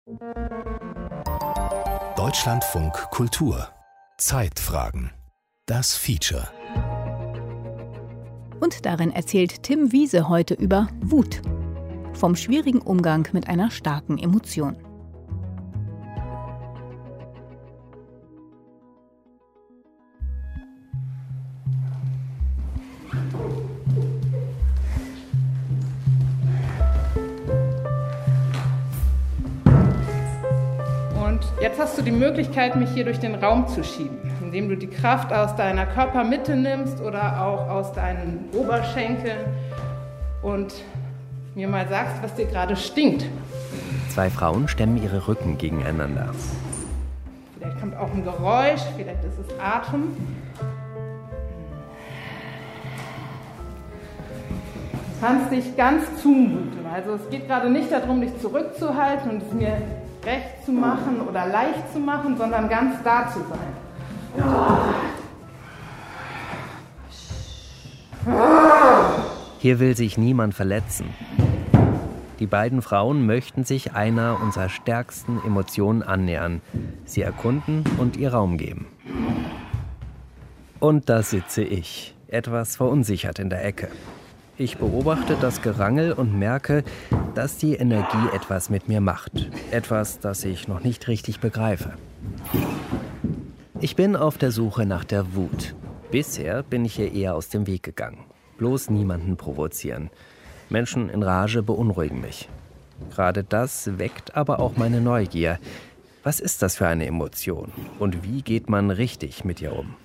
Deutschlandfunk Kultur. Zeitfragen. Das Feature. Und darin erzählt Tim Wiese heute über Wut. Vom schwierigen Umgang mit einer starken Emotion. Und jetzt hast du die Möglichkeit, mich hier durch den Raum zu schieben, indem du die Kraft aus deiner Körpermitte nimmst oder auch aus deinen Oberschenkeln und mir mal sagst, was dir gerade stinkt. Zwei Frauen stemmen ihre Rücken gegeneinander. Vielleicht kommt auch ein Geräusch, vielleicht ist es Atem. Du kannst dich ganz zumuten. Also es geht gerade nicht darum, dich zurückzuhalten und es mir recht zu machen oder leicht zu machen, sondern ganz da zu sein. Hier will sich niemand verletzen. Die beiden Frauen möchten sich einer unserer stärksten Emotionen annähern, sie erkunden und ihr Raum geben. Und da sitze ich, etwas verunsichert in der Ecke. Ich beobachte das Gerangel und merke, dass die Energie etwas mit mir macht. Etwas, das ich noch nicht richtig begreife. Ich bin auf der Suche nach der Wut. Bisher bin ich ihr eher aus dem Weg gegangen. Bloß niemanden provozieren. Menschen in Rage beunruhigen mich. Gerade das weckt aber auch meine Neugier. Was ist das für eine Emotion? Und wie geht man richtig mit ihr um?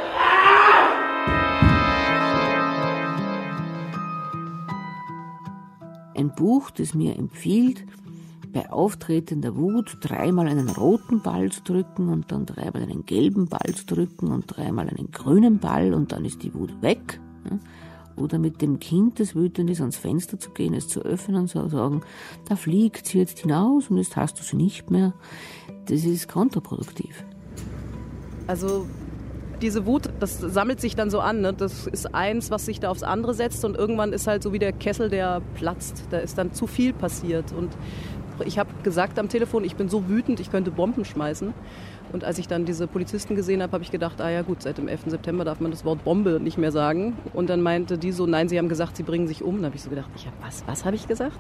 Ein Buch, das mir empfiehlt, bei auftretender Wut 3-mal einen roten Ball zu drücken und dann 3-mal einen gelben Ball zu drücken und 3-mal einen grünen Ball und dann ist die Wut weg. Oder mit dem Kind, das wütend ist, ans Fenster zu gehen, es zu öffnen und zu sagen, da fliegt sie jetzt hinaus und jetzt hast du sie nicht mehr. Das ist kontraproduktiv. Also diese Wut, das sammelt sich dann so an. Ne? Das ist eins, was sich da aufs andere setzt und irgendwann ist halt so wie der Kessel, der platzt. Da ist dann zu viel passiert. Und ich habe gesagt am Telefon, ich bin so wütend, ich könnte Bomben schmeißen. Und als ich dann diese Polizisten gesehen habe, habe ich gedacht, ja gut, seit dem 11. September darf man das Wort Bombe nicht mehr sagen. Und dann meinte die so, nein, sie haben gesagt, sie bringen sich um. Dann habe ich so gedacht, was habe ich gesagt?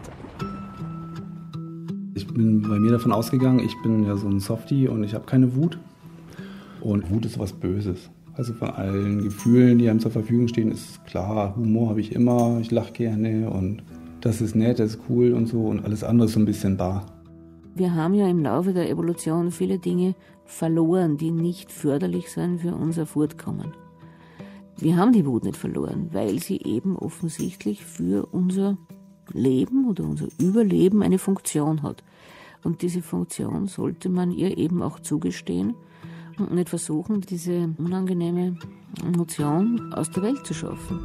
Ich bin bei mir davon ausgegangen, ich bin ja so ein Softie und ich habe keine Wut. Und Wut ist was Böses. Also von allen Gefühlen, die einem zur Verfügung stehen, ist klar, Humor habe ich immer, ich lache gerne und das ist nett, das ist cool und so und alles andere ist so ein bisschen bar. Wir haben ja im Laufe der Evolution viele Dinge verloren, die nicht förderlich sind für unser Fortkommen. Wir haben die Wut nicht verloren, weil sie eben offensichtlich für unser Leben oder unser Überleben eine Funktion hat. Und diese Funktion sollte man ihr eben auch zugestehen und nicht versuchen, diese unangenehme Emotion aus der Welt zu schaffen.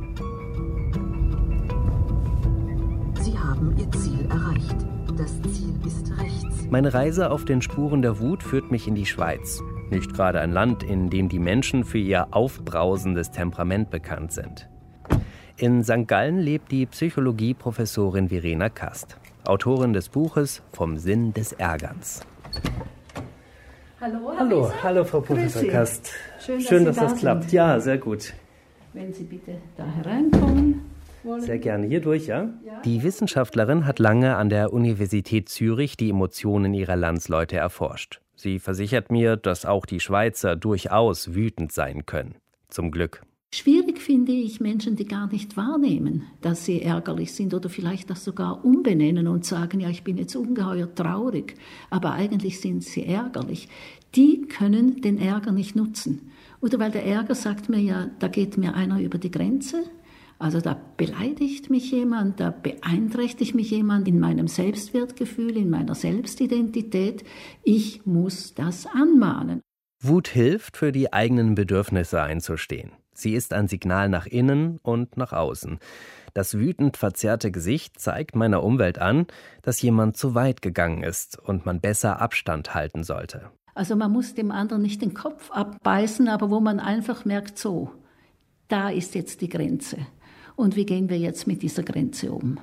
Sie haben Ihr Ziel erreicht. Das Ziel ist rechts. Meine Reise auf den Spuren der Wut führt mich in die Schweiz. Nicht gerade ein Land, in dem die Menschen für ihr aufbrausendes Temperament bekannt sind. In St. Gallen lebt die Psychologie-Professorin Verena Kast, Autorin des Buches Vom Sinn des Ärgerns. Hallo, Frau Professor Kast. Schön, dass das klappt. Ja, sehr gut. Wenn Sie bitte da hereinkommen wollen. Sehr gerne. Hier durch, ja? Die Wissenschaftlerin hat lange an der Universität Zürich die Emotionen ihrer Landsleute erforscht. Sie versichert mir, dass auch die Schweizer durchaus wütend sein können. Zum Glück. Schwierig finde ich Menschen, die gar nicht wahrnehmen, dass sie ärgerlich sind oder vielleicht das sogar umbenennen und sagen, ja, ich bin jetzt ungeheuer traurig, aber eigentlich sind sie ärgerlich. Die können den Ärger nicht nutzen. Oder weil der Ärger sagt mir ja, da geht mir einer über die Grenze, also da beleidigt mich jemand, da beeinträchtigt mich jemand in meinem Selbstwertgefühl, in meiner Selbstidentität. Ich muss das anmahnen. Wut hilft, für die eigenen Bedürfnisse einzustehen. Sie ist ein Signal nach innen und nach außen. Das wütend verzerrte Gesicht zeigt meiner Umwelt an, dass jemand zu weit gegangen ist und man besser Abstand halten sollte. Also man muss dem anderen nicht den Kopf abbeißen, aber wo man einfach merkt, so, da ist jetzt die Grenze. Und wie gehen wir jetzt mit dieser Grenze um?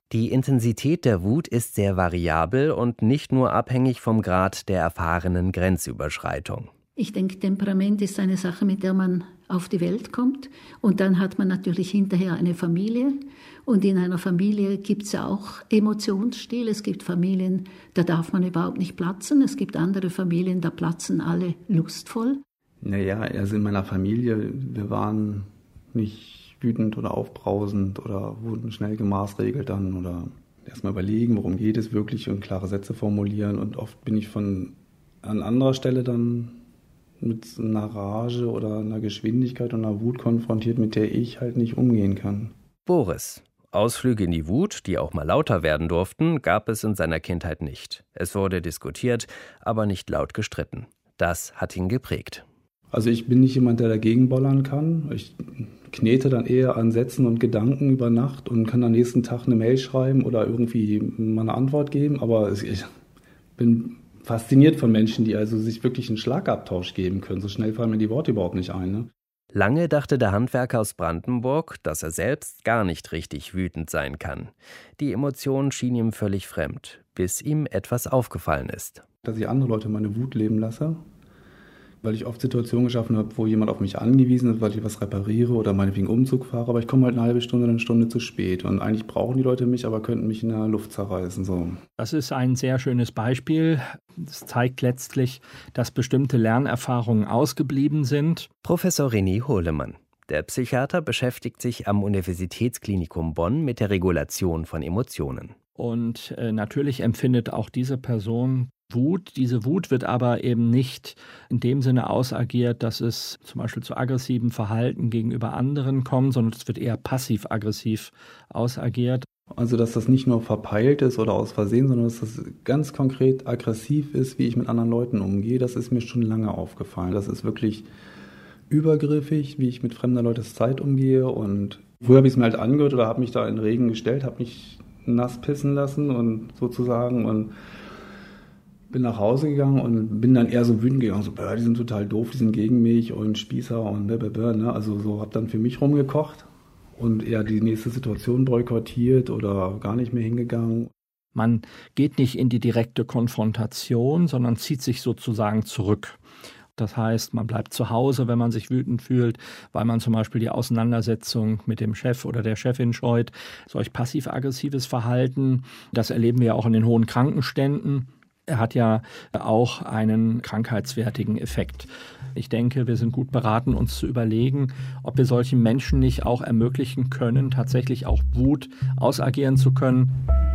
Die Intensität der Wut ist sehr variabel und nicht nur abhängig vom Grad der erfahrenen Grenzüberschreitung. Ich denke, Temperament ist eine Sache, mit der man auf die Welt kommt. Und dann hat man natürlich hinterher eine Familie. Und in einer Familie gibt es ja auch Emotionsstil. Es gibt Familien, da darf man überhaupt nicht platzen. Es gibt andere Familien, da platzen alle lustvoll. Naja, also in meiner Familie, wir waren nicht wütend oder aufbrausend oder wurden schnell gemaßregelt dann oder erstmal überlegen, worum geht es wirklich und klare Sätze formulieren. Und oft bin ich an anderer Stelle dann mit einer Rage oder einer Geschwindigkeit und einer Wut konfrontiert, mit der ich halt nicht umgehen kann. Boris. Ausflüge in die Wut, die auch mal lauter werden durften, gab es in seiner Kindheit nicht. Es wurde diskutiert, aber nicht laut gestritten. Das hat ihn geprägt. Also ich bin nicht jemand, der dagegen bollern kann. Ich knete dann eher an Sätzen und Gedanken über Nacht und kann am nächsten Tag eine Mail schreiben oder irgendwie mal eine Antwort geben. Aber ich bin fasziniert von Menschen, die also sich wirklich einen Schlagabtausch geben können. So schnell fallen mir die Worte überhaupt nicht ein, ne? Lange dachte der Handwerker aus Brandenburg, dass er selbst gar nicht richtig wütend sein kann. Die Emotion schien ihm völlig fremd, bis ihm etwas aufgefallen ist. Dass ich andere Leute meine Wut leben lasse, weil ich oft Situationen geschaffen habe, wo jemand auf mich angewiesen ist, weil ich was repariere oder meinetwegen Umzug fahre, aber ich komme halt eine halbe Stunde oder eine Stunde zu spät und eigentlich brauchen die Leute mich, aber könnten mich in der Luft zerreißen. So. Das ist ein sehr schönes Beispiel. Das zeigt letztlich, dass bestimmte Lernerfahrungen ausgeblieben sind. Professor René Hohlemann. Der Psychiater beschäftigt sich am Universitätsklinikum Bonn mit der Regulation von Emotionen. Und natürlich empfindet auch diese Person Wut. Diese Wut wird aber eben nicht in dem Sinne ausagiert, dass es zum Beispiel zu aggressivem Verhalten gegenüber anderen kommt, sondern es wird eher passiv-aggressiv ausagiert. Also dass das nicht nur verpeilt ist oder aus Versehen, sondern dass das ganz konkret aggressiv ist, wie ich mit anderen Leuten umgehe, das ist mir schon lange aufgefallen. Das ist wirklich übergriffig, wie ich mit fremder Leutes Zeit umgehe. Und früher habe ich es mir halt angehört oder habe mich da in den Regen gestellt, habe mich nass pissen lassen und sozusagen und bin nach Hause gegangen und bin dann eher so wütend gegangen, so, die sind total doof, die sind gegen mich und Spießer und ne? Also so habe dann für mich rumgekocht und eher die nächste Situation boykottiert oder gar nicht mehr hingegangen. Man geht nicht in die direkte Konfrontation, sondern zieht sich sozusagen zurück. Das heißt, man bleibt zu Hause, wenn man sich wütend fühlt, weil man zum Beispiel die Auseinandersetzung mit dem Chef oder der Chefin scheut. Solch passiv-aggressives Verhalten, das erleben wir auch in den hohen Krankenständen. Er hat ja auch einen krankheitswertigen Effekt. Ich denke, wir sind gut beraten, uns zu überlegen, ob wir solchen Menschen nicht auch ermöglichen können, tatsächlich auch Wut ausagieren zu können.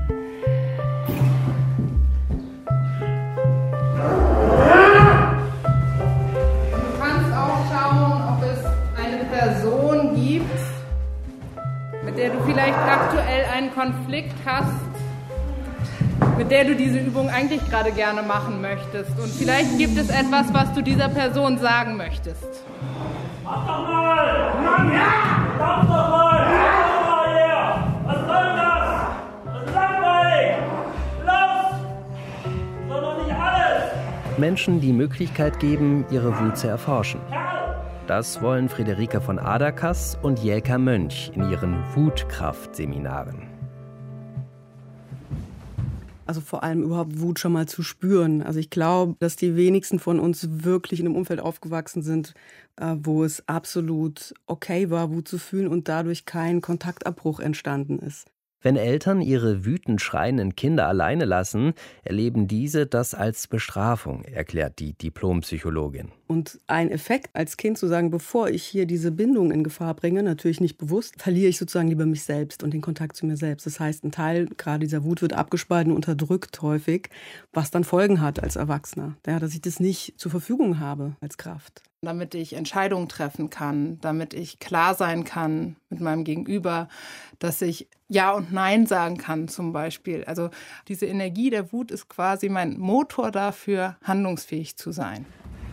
Du kannst auch schauen, ob es eine Person gibt, mit der du vielleicht aktuell einen Konflikt hast, mit der du diese Übung eigentlich gerade gerne machen möchtest. Und vielleicht gibt es etwas, was du dieser Person sagen möchtest. Mach doch mal! Mann, ja! Mach doch mal! Mach doch mal her! Was soll das? Das ist langweilig! Los! Soll doch nicht alles! Menschen die Möglichkeit geben, ihre Wut zu erforschen. Das wollen Friederike von Aderkass und Jelka Mönch in ihren Wutkraft-Seminaren. Also vor allem überhaupt Wut schon mal zu spüren. Also ich glaube, dass die wenigsten von uns wirklich in einem Umfeld aufgewachsen sind, wo es absolut okay war, Wut zu fühlen und dadurch kein Kontaktabbruch entstanden ist. Wenn Eltern ihre wütend schreienden Kinder alleine lassen, erleben diese das als Bestrafung, erklärt die Diplompsychologin. Und ein Effekt als Kind zu sagen, bevor ich hier diese Bindung in Gefahr bringe, natürlich nicht bewusst, verliere ich sozusagen lieber mich selbst und den Kontakt zu mir selbst. Das heißt, ein Teil gerade dieser Wut wird abgespalten und unterdrückt häufig, was dann Folgen hat als Erwachsener. Ja, dass ich das nicht zur Verfügung habe als Kraft. Damit ich Entscheidungen treffen kann, damit ich klar sein kann mit meinem Gegenüber, dass ich Ja und Nein sagen kann zum Beispiel. Also diese Energie der Wut ist quasi mein Motor dafür, handlungsfähig zu sein.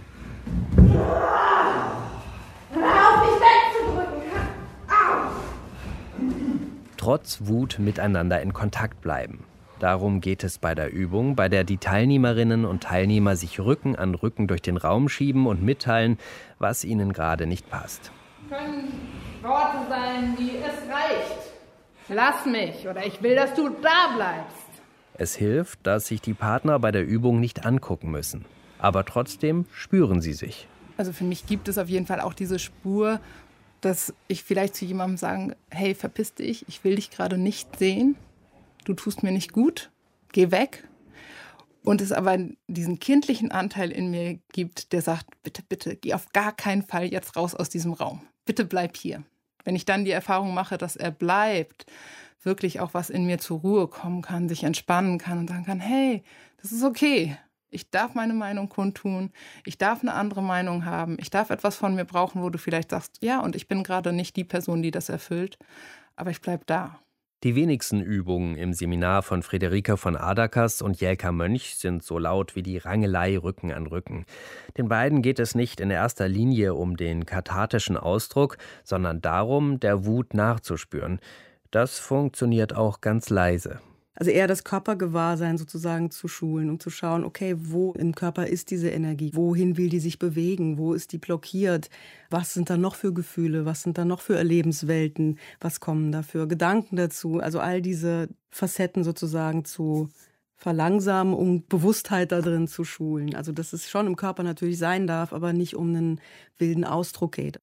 Hör auf, mich wegzudrücken! Au! Trotz Wut miteinander in Kontakt bleiben. Darum geht es bei der Übung, bei der die Teilnehmerinnen und Teilnehmer sich Rücken an Rücken durch den Raum schieben und mitteilen, was ihnen gerade nicht passt. Können Worte sein wie es reicht Lass mich oder ich will, dass du da bleibst. Es hilft, dass sich die Partner bei der Übung nicht angucken müssen. Aber trotzdem spüren sie sich. Also für mich gibt es auf jeden Fall auch diese Spur, dass ich vielleicht zu jemandem sagen, hey, verpiss dich, ich will dich gerade nicht sehen. Du tust mir nicht gut, geh weg. Und es aber diesen kindlichen Anteil in mir gibt, der sagt, bitte, bitte, geh auf gar keinen Fall jetzt raus aus diesem Raum. Bitte bleib hier. Wenn ich dann die Erfahrung mache, dass er bleibt, wirklich auch was in mir zur Ruhe kommen kann, sich entspannen kann und sagen kann, hey, das ist okay. Ich darf meine Meinung kundtun, ich darf eine andere Meinung haben, ich darf etwas von mir brauchen, wo du vielleicht sagst, ja, und ich bin gerade nicht die Person, die das erfüllt, aber ich bleib da. Die wenigsten Übungen im Seminar von Friederike von Adakas und Jelka Mönch sind so laut wie die Rangelei Rücken an Rücken. Den beiden geht es nicht in erster Linie um den kathartischen Ausdruck, sondern darum, der Wut nachzuspüren. Das funktioniert auch ganz leise. Also eher das Körpergewahrsein sozusagen zu schulen, um zu schauen, okay, wo im Körper ist diese Energie? Wohin will die sich bewegen? Wo ist die blockiert? Was sind da noch für Gefühle? Was sind da noch für Erlebenswelten? Was kommen da für Gedanken dazu? Also all diese Facetten sozusagen zu verlangsamen, um Bewusstheit da drin zu schulen. Also dass es schon im Körper natürlich sein darf, aber nicht um einen wilden Ausdruck geht.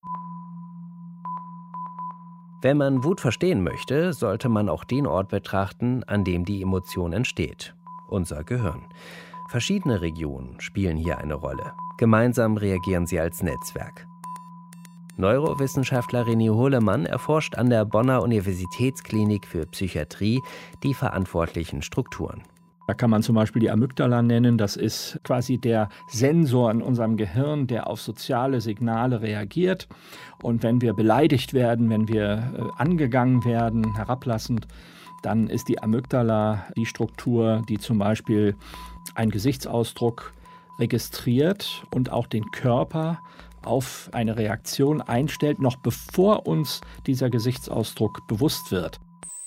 Wenn man Wut verstehen möchte, sollte man auch den Ort betrachten, an dem die Emotion entsteht: unser Gehirn. Verschiedene Regionen spielen hier eine Rolle. Gemeinsam reagieren sie als Netzwerk. Neurowissenschaftler René Hohlemann erforscht an der Bonner Universitätsklinik für Psychiatrie die verantwortlichen Strukturen. Da kann man zum Beispiel die Amygdala nennen. Das ist quasi der Sensor in unserem Gehirn, der auf soziale Signale reagiert. Und wenn wir beleidigt werden, wenn wir angegangen werden, herablassend, dann ist die Amygdala die Struktur, die zum Beispiel einen Gesichtsausdruck registriert und auch den Körper auf eine Reaktion einstellt, noch bevor uns dieser Gesichtsausdruck bewusst wird.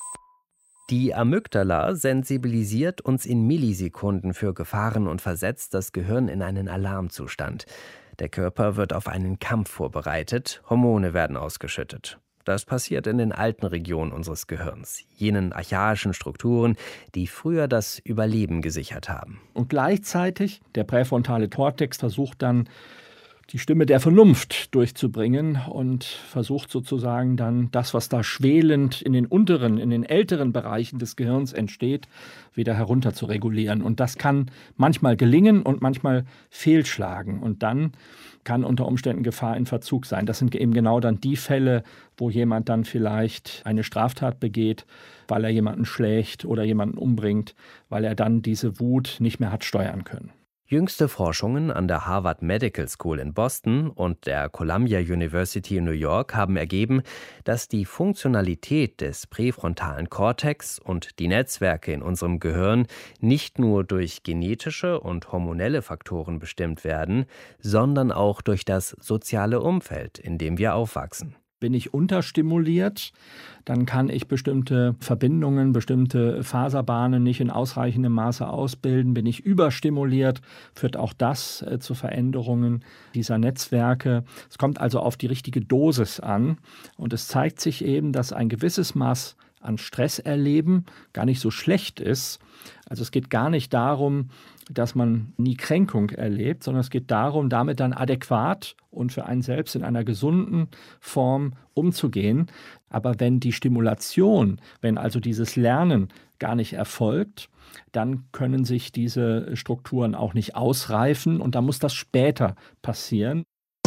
Die Amygdala sensibilisiert uns in Millisekunden für Gefahren und versetzt das Gehirn in einen Alarmzustand. Der Körper wird auf einen Kampf vorbereitet, Hormone werden ausgeschüttet. Das passiert in den alten Regionen unseres Gehirns, jenen archaischen Strukturen, die früher das Überleben gesichert haben. Und gleichzeitig, der präfrontale Kortex versucht dann, die Stimme der Vernunft durchzubringen und versucht sozusagen dann das, was da schwelend in den älteren Bereichen des Gehirns entsteht, wieder herunter zu regulieren. Und das kann manchmal gelingen und manchmal fehlschlagen. Und dann kann unter Umständen Gefahr in Verzug sein. Das sind eben genau dann die Fälle, wo jemand dann vielleicht eine Straftat begeht, weil er jemanden schlägt oder jemanden umbringt, weil er dann diese Wut nicht mehr hat steuern können. Jüngste Forschungen an der Harvard Medical School in Boston und der Columbia University in New York haben ergeben, dass die Funktionalität des präfrontalen Kortex und die Netzwerke in unserem Gehirn nicht nur durch genetische und hormonelle Faktoren bestimmt werden, sondern auch durch das soziale Umfeld, in dem wir aufwachsen. Bin ich unterstimuliert, dann kann ich bestimmte Verbindungen, bestimmte Faserbahnen nicht in ausreichendem Maße ausbilden. Bin ich überstimuliert, führt auch das zu Veränderungen dieser Netzwerke. Es kommt also auf die richtige Dosis an und es zeigt sich eben, dass ein gewisses Maß an Stress erleben gar nicht so schlecht ist. Also es geht gar nicht darum, dass man nie Kränkung erlebt, sondern es geht darum, damit dann adäquat und für einen selbst in einer gesunden Form umzugehen. Aber wenn die Stimulation, wenn also dieses Lernen gar nicht erfolgt, dann können sich diese Strukturen auch nicht ausreifen und dann muss das später passieren.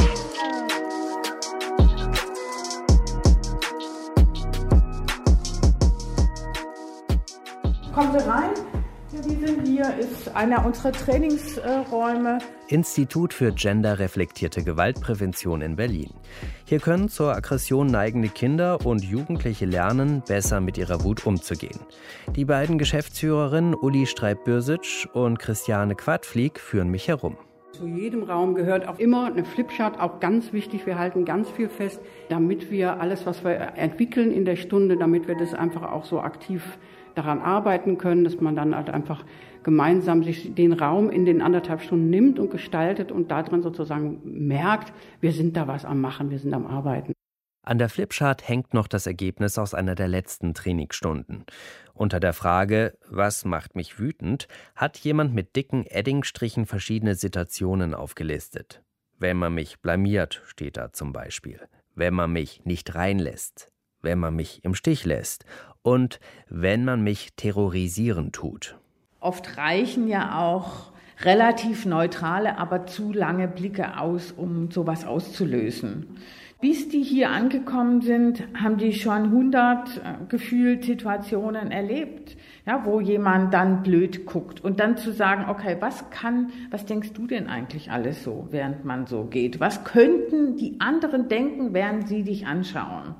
Kommen Sie rein. Hier ist einer unserer Trainingsräume. Institut für genderreflektierte Gewaltprävention in Berlin. Hier können zur Aggression neigende Kinder und Jugendliche lernen, besser mit ihrer Wut umzugehen. Die beiden Geschäftsführerinnen Uli Streib-Bürsic und Christiane Quadflieg führen mich herum. Zu jedem Raum gehört auch immer eine Flipchart, auch ganz wichtig. Wir halten ganz viel fest, damit wir alles, was wir entwickeln in der Stunde, damit wir das einfach auch so aktiv daran arbeiten können, dass man dann halt einfach gemeinsam sich den Raum in den 1,5 Stunden nimmt und gestaltet und darin sozusagen merkt, wir sind da was am Machen, wir sind am Arbeiten. An der Flipchart hängt noch das Ergebnis aus einer der letzten Trainingsstunden. Unter der Frage, was macht mich wütend, hat jemand mit dicken Eddingstrichen verschiedene Situationen aufgelistet. Wenn man mich blamiert, steht da zum Beispiel. Wenn man mich nicht reinlässt. Wenn man mich im Stich lässt. Und wenn man mich terrorisieren tut. Oft reichen ja auch relativ neutrale, aber zu lange Blicke aus, um sowas auszulösen. Bis die hier angekommen sind, haben die schon 100 gefühlt Situationen erlebt, ja, wo jemand dann blöd guckt. Und dann zu sagen, okay, was denkst du denn eigentlich alles so, während man so geht? Was könnten die anderen denken, während sie dich anschauen?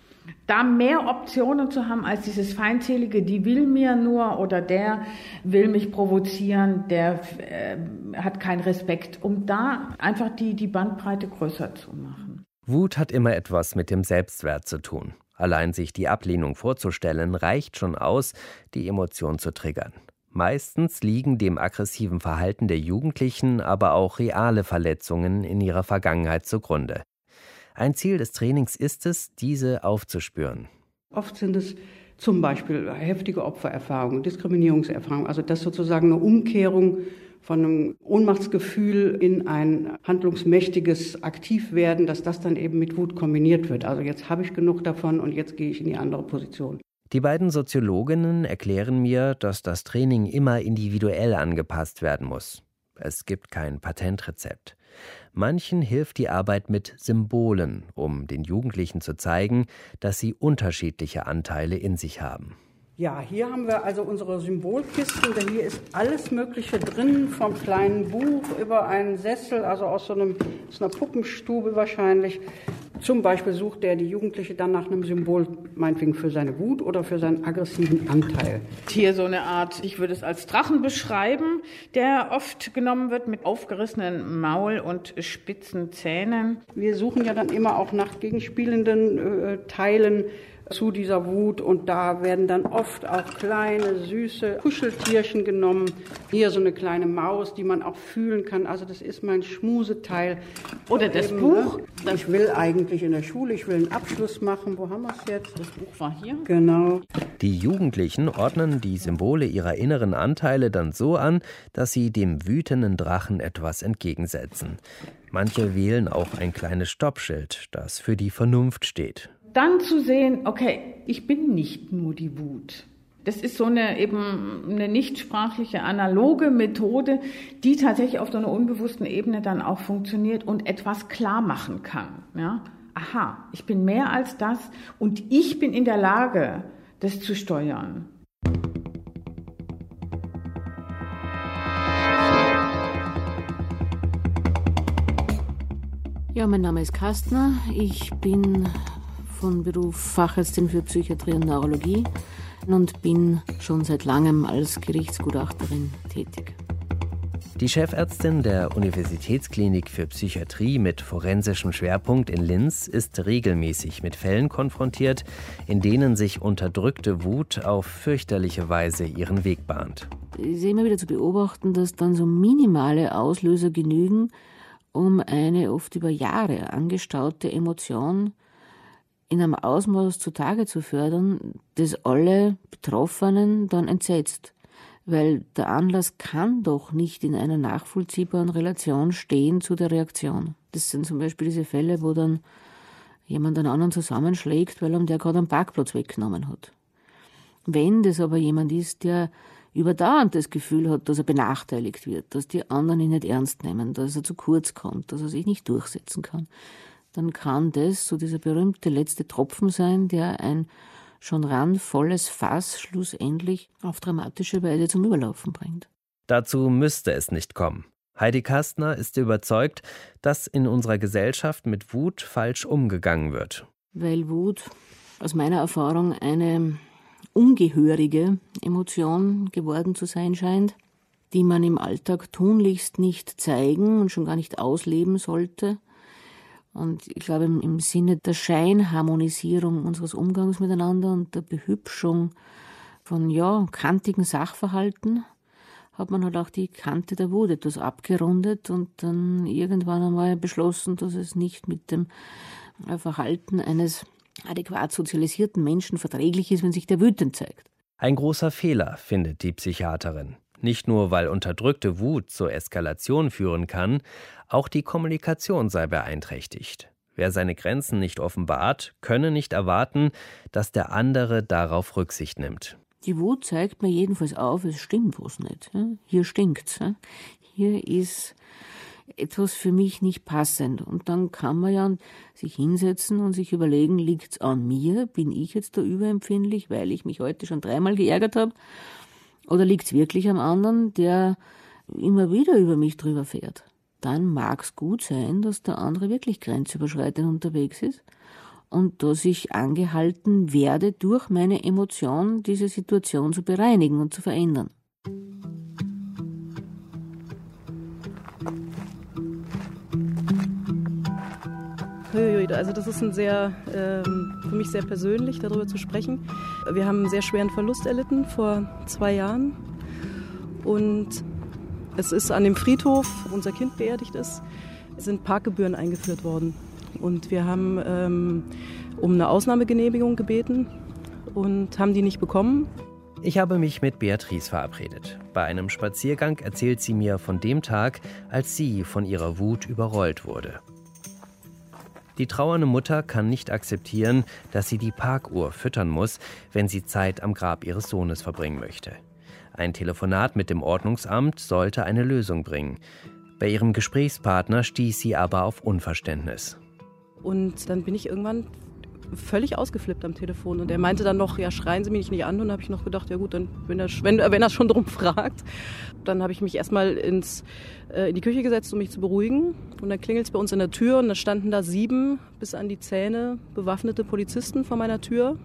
Da mehr Optionen zu haben als dieses feindselige, die will mir nur oder der will mich provozieren, der hat keinen Respekt, um da einfach die Bandbreite größer zu machen. Wut hat immer etwas mit dem Selbstwert zu tun. Allein sich die Ablehnung vorzustellen, reicht schon aus, die Emotion zu triggern. Meistens liegen dem aggressiven Verhalten der Jugendlichen aber auch reale Verletzungen in ihrer Vergangenheit zugrunde. Ein Ziel des Trainings ist es, diese aufzuspüren. Oft sind es zum Beispiel heftige Opfererfahrungen, Diskriminierungserfahrungen, also das sozusagen eine Umkehrung von einem Ohnmachtsgefühl in ein handlungsmächtiges Aktivwerden, dass das dann eben mit Wut kombiniert wird. Also jetzt habe ich genug davon und jetzt gehe ich in die andere Position. Die beiden Soziologinnen erklären mir, dass das Training immer individuell angepasst werden muss. Es gibt kein Patentrezept. Manchen hilft die Arbeit mit Symbolen, um den Jugendlichen zu zeigen, dass sie unterschiedliche Anteile in sich haben. Ja, hier haben wir also unsere Symbolkisten, denn hier ist alles Mögliche drin, vom kleinen Buch über einen Sessel, also aus einer Puppenstube wahrscheinlich. Zum Beispiel sucht die Jugendliche dann nach einem Symbol, meinetwegen für seine Wut oder für seinen aggressiven Anteil. Hier so eine Art, ich würde es als Drachen beschreiben, der oft genommen wird mit aufgerissenen Maul und spitzen Zähnen. Wir suchen ja dann immer auch nach gegenspielenden Teilen zu dieser Wut und da werden dann oft auch kleine, süße Kuscheltierchen genommen. Hier so eine kleine Maus, die man auch fühlen kann. Also das ist mein Schmuseteil. Oder das Buch. Ich will eigentlich in der Schule, ich will einen Abschluss machen. Wo haben wir es jetzt? Das Buch war hier. Genau. Die Jugendlichen ordnen die Symbole ihrer inneren Anteile dann so an, dass sie dem wütenden Drachen etwas entgegensetzen. Manche wählen auch ein kleines Stoppschild, das für die Vernunft steht. Dann zu sehen, okay, ich bin nicht nur die Wut. Das ist so eine nichtsprachliche, analoge Methode, die tatsächlich auf so einer unbewussten Ebene dann auch funktioniert und etwas klar machen kann. Ja? Aha, ich bin mehr als das und ich bin in der Lage, das zu steuern. Ja, mein Name ist Kastner. Ich bin von Beruf Fachärztin für Psychiatrie und Neurologie und bin schon seit langem als Gerichtsgutachterin tätig. Die Chefärztin der Universitätsklinik für Psychiatrie mit forensischem Schwerpunkt in Linz ist regelmäßig mit Fällen konfrontiert, in denen sich unterdrückte Wut auf fürchterliche Weise ihren Weg bahnt. Es ist immer wieder zu beobachten, dass dann so minimale Auslöser genügen, um eine oft über Jahre angestaute Emotion in einem Ausmaß zutage zu fördern, das alle Betroffenen dann entsetzt. Weil der Anlass kann doch nicht in einer nachvollziehbaren Relation stehen zu der Reaktion. Das sind zum Beispiel diese Fälle, wo dann jemand einen anderen zusammenschlägt, weil ihm der gerade einen Parkplatz weggenommen hat. Wenn das aber jemand ist, der überdauernd das Gefühl hat, dass er benachteiligt wird, dass die anderen ihn nicht ernst nehmen, dass er zu kurz kommt, dass er sich nicht durchsetzen kann, dann kann das so dieser berühmte letzte Tropfen sein, der ein schon randvolles Fass schlussendlich auf dramatische Weise zum Überlaufen bringt. Dazu müsste es nicht kommen. Heidi Kastner ist überzeugt, dass in unserer Gesellschaft mit Wut falsch umgegangen wird. Weil Wut aus meiner Erfahrung eine ungehörige Emotion geworden zu sein scheint, die man im Alltag tunlichst nicht zeigen und schon gar nicht ausleben sollte. Und ich glaube, im Sinne der Scheinharmonisierung unseres Umgangs miteinander und der Behübschung von kantigen Sachverhalten hat man halt auch die Kante der Wut etwas abgerundet und dann irgendwann einmal beschlossen, dass es nicht mit dem ein Verhalten eines adäquat sozialisierten Menschen verträglich ist, wenn sich der wütend zeigt. Ein großer Fehler, findet die Psychiaterin. Nicht nur, weil unterdrückte Wut zur Eskalation führen kann, auch die Kommunikation sei beeinträchtigt. Wer seine Grenzen nicht offenbart, könne nicht erwarten, dass der andere darauf Rücksicht nimmt. Die Wut zeigt mir jedenfalls auf, es stimmt was nicht. Hier stinkt's. Hier ist etwas für mich nicht passend. Und dann kann man ja sich hinsetzen und sich überlegen, liegt's an mir? Bin ich jetzt da überempfindlich, weil ich mich heute schon 3-mal geärgert habe? Oder liegt's wirklich am anderen, der immer wieder über mich drüber fährt? Dann mag's gut sein, dass der andere wirklich grenzüberschreitend unterwegs ist und dass ich angehalten werde, durch meine Emotion diese Situation zu bereinigen und zu verändern. Also das ist für mich sehr persönlich, darüber zu sprechen. Wir haben einen sehr schweren Verlust erlitten vor 2 Jahren. Und es ist an dem Friedhof, wo unser Kind beerdigt ist, sind Parkgebühren eingeführt worden. Und wir haben um eine Ausnahmegenehmigung gebeten und haben die nicht bekommen. Ich habe mich mit Beatrice verabredet. Bei einem Spaziergang erzählt sie mir von dem Tag, als sie von ihrer Wut überrollt wurde. Die trauernde Mutter kann nicht akzeptieren, dass sie die Parkuhr füttern muss, wenn sie Zeit am Grab ihres Sohnes verbringen möchte. Ein Telefonat mit dem Ordnungsamt sollte eine Lösung bringen. Bei ihrem Gesprächspartner stieß sie aber auf Unverständnis. Und dann bin ich irgendwann völlig ausgeflippt am Telefon. Und er meinte dann noch, ja, schreien Sie mich nicht an. Und dann habe ich noch gedacht, ja gut, dann, wenn er schon drum fragt. Dann habe ich mich erstmal in die Küche gesetzt, um mich zu beruhigen. Und dann klingelt es bei uns an der Tür und da standen da 7 bis an die Zähne bewaffnete Polizisten vor meiner Tür.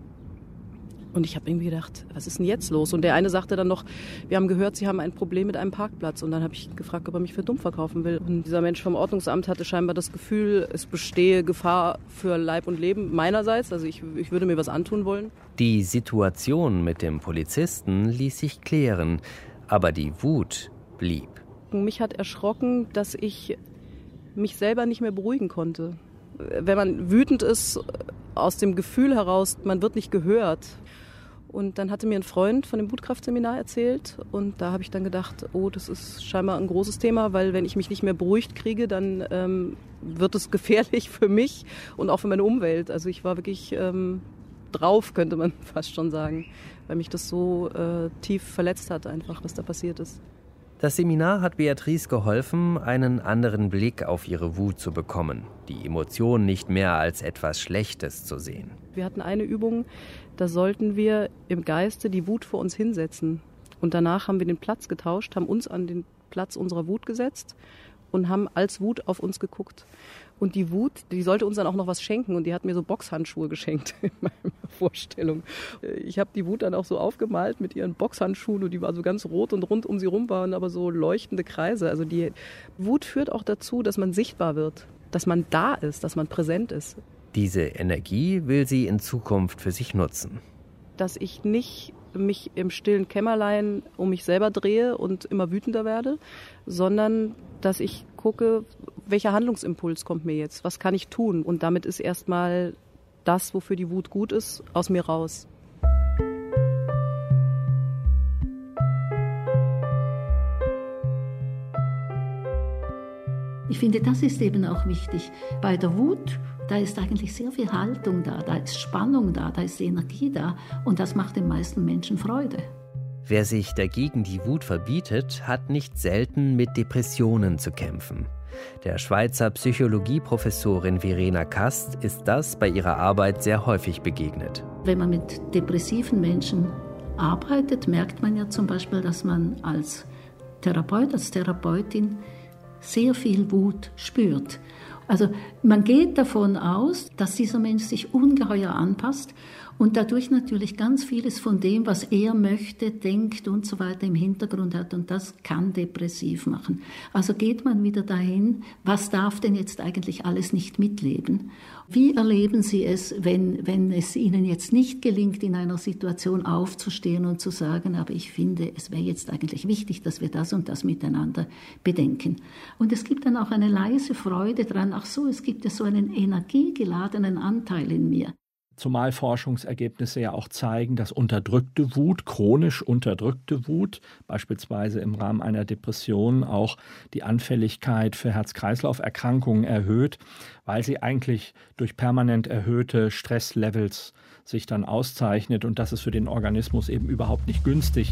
Und ich habe irgendwie gedacht, was ist denn jetzt los? Und der eine sagte dann noch, wir haben gehört, Sie haben ein Problem mit einem Parkplatz. Und dann habe ich gefragt, ob er mich für dumm verkaufen will. Und dieser Mensch vom Ordnungsamt hatte scheinbar das Gefühl, es bestehe Gefahr für Leib und Leben meinerseits. Also ich würde mir was antun wollen. Die Situation mit dem Polizisten ließ sich klären, aber die Wut blieb. Mich hat erschrocken, dass ich mich selber nicht mehr beruhigen konnte. Wenn man wütend ist, aus dem Gefühl heraus, man wird nicht gehört. Und dann hatte mir ein Freund von dem Wutkraftseminar erzählt und da habe ich dann gedacht, oh, das ist scheinbar ein großes Thema, weil wenn ich mich nicht mehr beruhigt kriege, dann wird es gefährlich für mich und auch für meine Umwelt. Also ich war wirklich drauf, könnte man fast schon sagen, weil mich das so tief verletzt hat einfach, was da passiert ist. Das Seminar hat Beatrice geholfen, einen anderen Blick auf ihre Wut zu bekommen, die Emotion nicht mehr als etwas Schlechtes zu sehen. Wir hatten eine Übung, da sollten wir im Geiste die Wut vor uns hinsetzen. Und danach haben wir den Platz getauscht, haben uns an den Platz unserer Wut gesetzt und haben als Wut auf uns geguckt. Und die Wut, die sollte uns dann auch noch was schenken. Und die hat mir so Boxhandschuhe geschenkt in meiner Vorstellung. Ich habe die Wut dann auch so aufgemalt mit ihren Boxhandschuhen. Und die war so ganz rot und rund um sie rum waren aber so leuchtende Kreise. Also die Wut führt auch dazu, dass man sichtbar wird, dass man da ist, dass man präsent ist. Diese Energie will sie in Zukunft für sich nutzen. Dass ich nicht mich im stillen Kämmerlein um mich selber drehe und immer wütender werde, sondern dass ich gucke, welcher Handlungsimpuls kommt mir jetzt, was kann ich tun? Und damit ist erstmal das, wofür die Wut gut ist, aus mir raus. Ich finde, das ist eben auch wichtig. Bei der Wut, da ist eigentlich sehr viel Haltung da ist Spannung da ist Energie da und das macht den meisten Menschen Freude. Wer sich dagegen die Wut verbietet, hat nicht selten mit Depressionen zu kämpfen. Der Schweizer Psychologieprofessorin Verena Kast ist das bei ihrer Arbeit sehr häufig begegnet. Wenn man mit depressiven Menschen arbeitet, merkt man ja zum Beispiel, dass man als Therapeut, als Therapeutin sehr viel Wut spürt. Also man geht davon aus, dass dieser Mensch sich ungeheuer anpasst und dadurch natürlich ganz vieles von dem, was er möchte, denkt und so weiter im Hintergrund hat, und das kann depressiv machen. Also geht man wieder dahin, was darf denn jetzt eigentlich alles nicht mitleben? Wie erleben Sie es, wenn es Ihnen jetzt nicht gelingt, in einer Situation aufzustehen und zu sagen, aber ich finde, es wäre jetzt eigentlich wichtig, dass wir das und das miteinander bedenken. Und es gibt dann auch eine leise Freude dran, ach so, es gibt ja so einen energiegeladenen Anteil in mir. Zumal Forschungsergebnisse ja auch zeigen, dass unterdrückte Wut, chronisch unterdrückte Wut, beispielsweise im Rahmen einer Depression auch die Anfälligkeit für Herz-Kreislauf-Erkrankungen erhöht, weil sie eigentlich durch permanent erhöhte Stresslevels sich dann auszeichnet, und das ist für den Organismus eben überhaupt nicht günstig.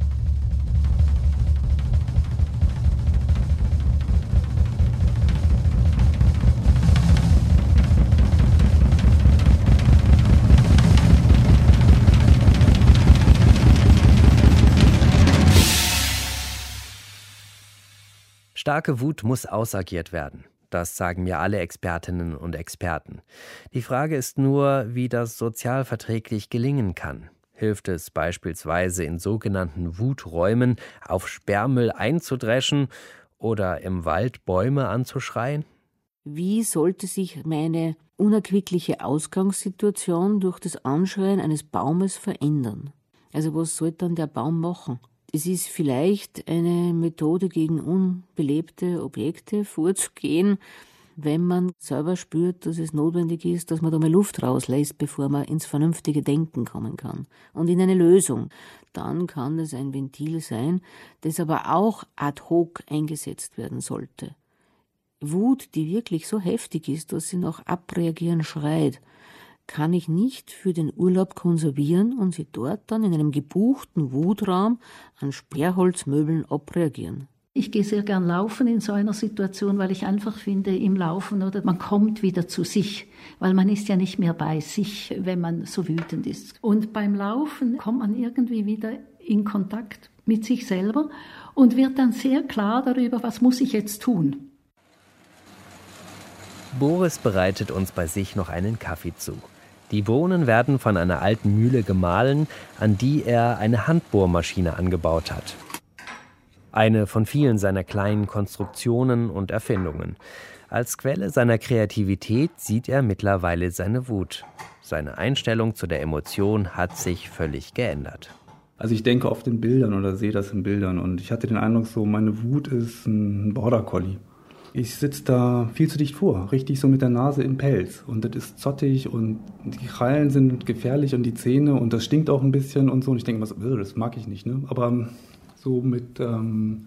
Starke Wut muss ausagiert werden. Das sagen mir alle Expertinnen und Experten. Die Frage ist nur, wie das sozialverträglich gelingen kann. Hilft es beispielsweise in sogenannten Wuträumen, auf Sperrmüll einzudreschen oder im Wald Bäume anzuschreien? Wie sollte sich meine unerquickliche Ausgangssituation durch das Anschreien eines Baumes verändern? Also was soll dann der Baum machen? Es ist vielleicht eine Methode, gegen unbelebte Objekte vorzugehen, wenn man selber spürt, dass es notwendig ist, dass man da mal Luft rauslässt, bevor man ins vernünftige Denken kommen kann und in eine Lösung. Dann kann es ein Ventil sein, das aber auch ad hoc eingesetzt werden sollte. Wut, die wirklich so heftig ist, dass sie nach Abreagieren schreit, kann ich nicht für den Urlaub konservieren und sie dort dann in einem gebuchten Wutraum an Sperrholzmöbeln abreagieren. Ich gehe sehr gern laufen in so einer Situation, weil ich einfach finde, im Laufen, oder man kommt wieder zu sich, weil man ist ja nicht mehr bei sich, wenn man so wütend ist. Und beim Laufen kommt man irgendwie wieder in Kontakt mit sich selber und wird dann sehr klar darüber, was muss ich jetzt tun. Boris bereitet uns bei sich noch einen Kaffee zu. Die Bohnen werden von einer alten Mühle gemahlen, an die er eine Handbohrmaschine angebaut hat. Eine von vielen seiner kleinen Konstruktionen und Erfindungen. Als Quelle seiner Kreativität sieht er mittlerweile seine Wut. Seine Einstellung zu der Emotion hat sich völlig geändert. Also ich denke oft in Bildern oder sehe das in Bildern, und ich hatte den Eindruck, so meine Wut ist ein Border Collie. Ich sitze da viel zu dicht vor, richtig so mit der Nase in Pelz, und das ist zottig und die Krallen sind gefährlich und die Zähne, und das stinkt auch ein bisschen und so, und ich denke immer so, das mag ich nicht, ne? Aber so mit 5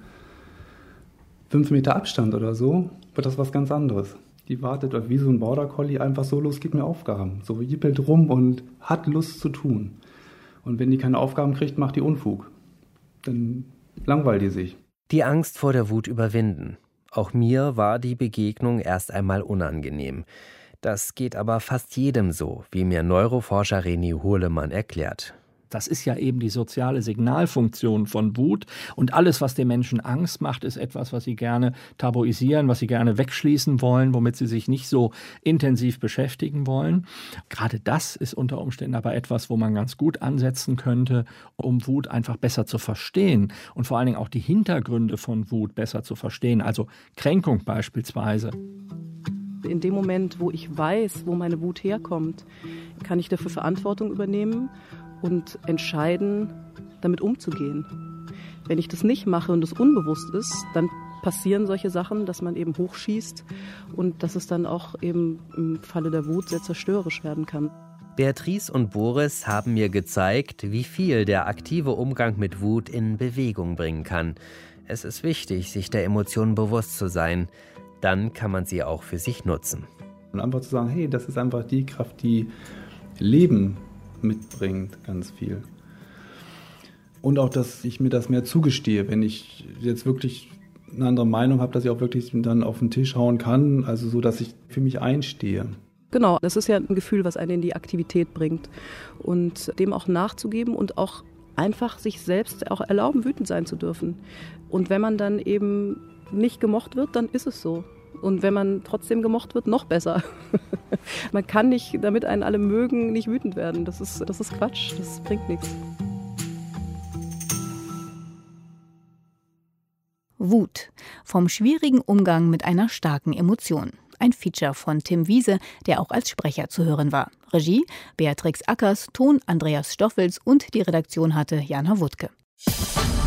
Meter Abstand oder so wird das was ganz anderes. Die wartet wie so ein Border Collie einfach so los, gibt mir Aufgaben, so jippelt rum und hat Lust zu tun. Und wenn die keine Aufgaben kriegt, macht die Unfug. Dann langweilt die sich. Die Angst vor der Wut überwinden. Auch mir war die Begegnung erst einmal unangenehm. Das geht aber fast jedem so, wie mir Neuroforscher René Hurlemann erklärt. Das ist ja eben die soziale Signalfunktion von Wut. Und alles, was den Menschen Angst macht, ist etwas, was sie gerne tabuisieren, was sie gerne wegschließen wollen, womit sie sich nicht so intensiv beschäftigen wollen. Gerade das ist unter Umständen aber etwas, wo man ganz gut ansetzen könnte, um Wut einfach besser zu verstehen und vor allen Dingen auch die Hintergründe von Wut besser zu verstehen. Also Kränkung beispielsweise. In dem Moment, wo ich weiß, wo meine Wut herkommt, kann ich dafür Verantwortung übernehmen und entscheiden, damit umzugehen. Wenn ich das nicht mache und es unbewusst ist, dann passieren solche Sachen, dass man eben hochschießt und dass es dann auch eben im Falle der Wut sehr zerstörerisch werden kann. Beatrice und Boris haben mir gezeigt, wie viel der aktive Umgang mit Wut in Bewegung bringen kann. Es ist wichtig, sich der Emotionen bewusst zu sein. Dann kann man sie auch für sich nutzen. Und einfach zu sagen, hey, das ist einfach die Kraft, die Leben mitbringt, ganz viel. Und auch, dass ich mir das mehr zugestehe, wenn ich jetzt wirklich eine andere Meinung habe, dass ich auch wirklich dann auf den Tisch hauen kann, also so, dass ich für mich einstehe. Genau, das ist ja ein Gefühl, was einen in die Aktivität bringt. Und dem auch nachzugeben und auch einfach sich selbst auch erlauben, wütend sein zu dürfen. Und wenn man dann eben nicht gemocht wird, dann ist es so. Und wenn man trotzdem gemocht wird, noch besser. Man kann nicht, damit einen alle mögen, nicht wütend werden. Das ist Quatsch, das bringt nichts. Wut. Vom schwierigen Umgang mit einer starken Emotion. Ein Feature von Tim Wiese, der auch als Sprecher zu hören war. Regie Beatrix Ackers, Ton Andreas Stoffels und die Redaktion hatte Jana Wuttke.